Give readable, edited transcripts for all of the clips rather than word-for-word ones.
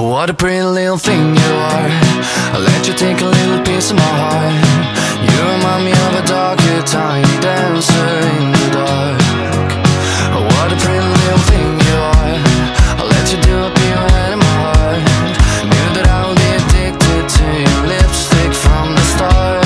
What a pretty little thing you are. I'll let you take a little piece of my heart. You remind me of a darker tiny dancer in the dark. What a pretty little thing you are. I'll let you do a beat right in my heart. Knew that I would be addicted to your lipstick from the start.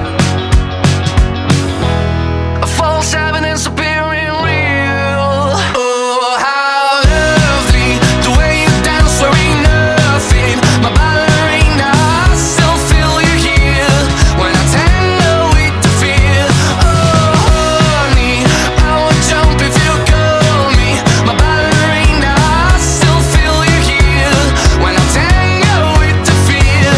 A false evidence appearing real. Oh, how lovely the way you dance wearing nothing. My ballerina, I still feel you here when I tango with the fear. Oh, honey, I would jump if you call me my ballerina. I still feel you here when I tango with the fear.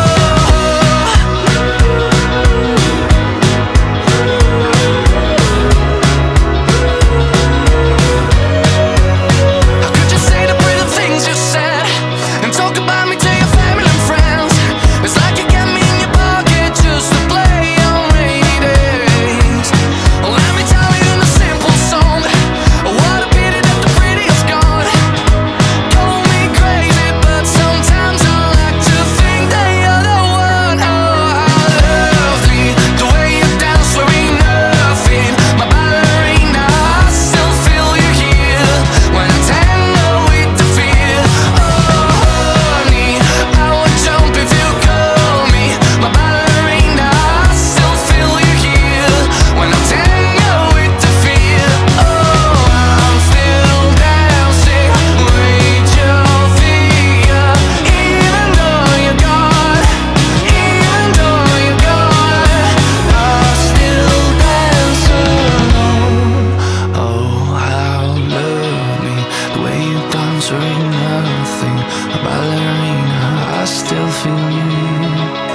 How could you say the pretty things you said and talk about me to your family and friends? It's like you got me in your pocket just to play on rainy days. Well, let me tell you in a simple song, what a pity that the pretty is gone. Call me crazy, but sometimes I like to think that you're the one. Oh, how lovely the way you dance wearing nothing. My ballerina, I still feel you here when I tango with the fear. Oh, honey, I would jump if you call me my ballerina. I still feel you here when I tango with the fear. Oh, I'm still dancing with your figure, even though you're gone, even though you're gone. I still dance alone. Oh, how lovely the way you dance wearing nothing. A ballerina, I still feel you.